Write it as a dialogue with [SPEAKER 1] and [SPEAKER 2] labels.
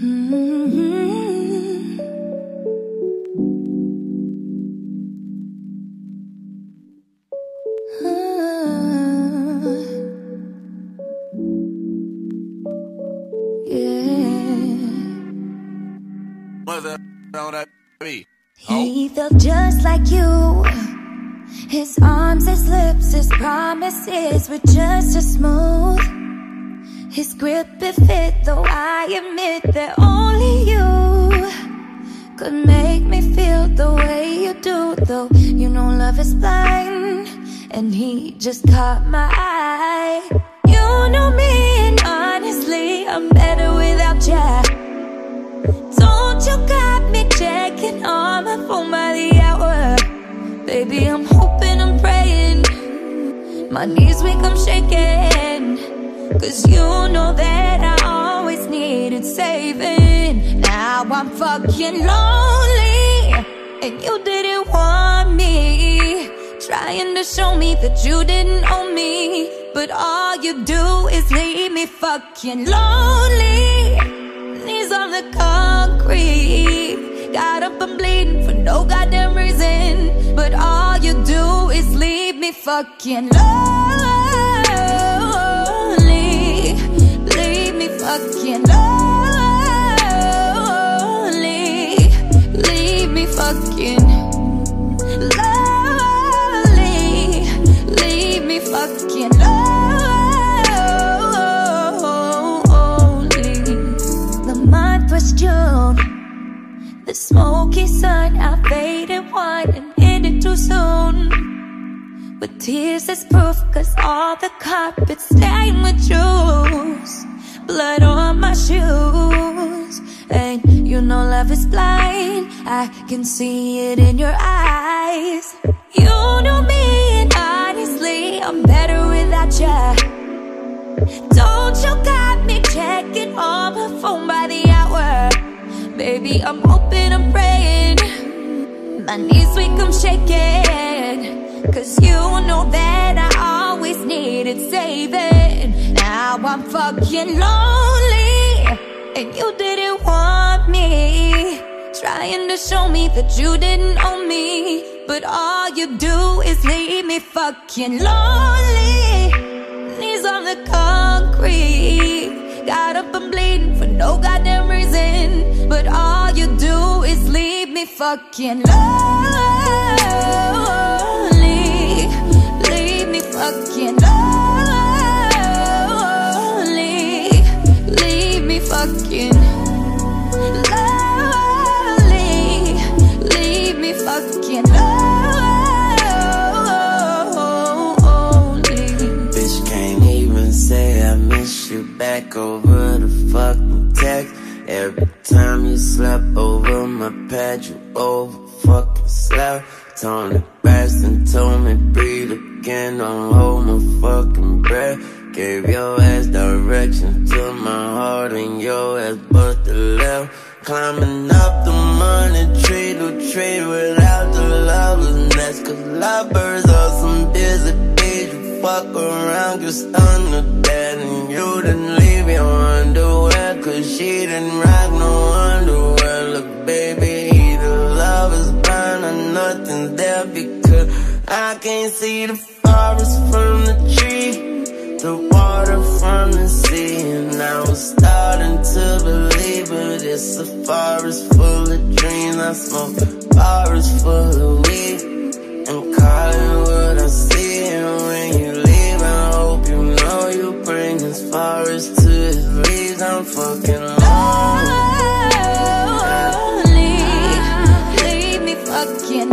[SPEAKER 1] He felt just like you. His arms, his lips, his promises were just as smooth. His grip, it fit, though I admit that only you could make me feel the way you do. Though you know love is blind, and he just caught my eye. You know me, and honestly, I'm better without you. Don't you got me checking on my phone by the hour. Baby, I'm hoping, I'm praying, my knees weak, I'm shaking, 'cause you know that I always needed saving. Now I'm fucking lonely, and you didn't want me, trying to show me that you didn't own me, but all you do is leave me fucking lonely. Knees on the concrete, got up and bleeding for no goddamn reason, but all you do is leave me fucking lonely. Leave me fucking lonely. Leave me fucking lonely. Leave me fucking lonely. The month was June. The smoky sun, I faded wine and ended too soon. With tears as proof, 'cause all the carpet stained with juice, blood on my shoes. And you know love is blind, I can see it in your eyes. You know me, and honestly, I'm better without you. Don't you got me checking on my phone by the hour. Baby, I'm hoping, I'm praying, my knees weak, I'm shaking, 'cause you know that I always needed saving. Now I'm fucking lonely, and you didn't want me, trying to show me that you didn't own me, but all you do is leave me fucking lonely. Knees on the concrete, got up and bleeding for no goddamn reason, but all you do is leave me fucking lonely. Leave me fucking lonely. Leave me fucking lonely. Leave me fucking lonely.
[SPEAKER 2] Bitch can't even say I miss you back over the fucking text. Every time you slept over my pad, you over fucking slept. Tony Braxton told me breathe again, don't hold my fucking breath. Gave your ass direction to my heart and your ass but the left. Climbing up the money tree to tree without the lovelessness, 'cause lovebirds are some busy bees. You fuck around, get stunned to death, and you didn't leave your underwear, 'cause she didn't rock no underwear. Look baby, either love is blind or nothing's there, because I can't see the forest from the tree, the water from the sea. And I was starting to believe, but it's a forest full of dreams. I smoke a forest full of weed and call it what I see. And when you leave, I hope you know you bring this forest to its leaves. I'm fucking
[SPEAKER 1] lonely. Leave me fucking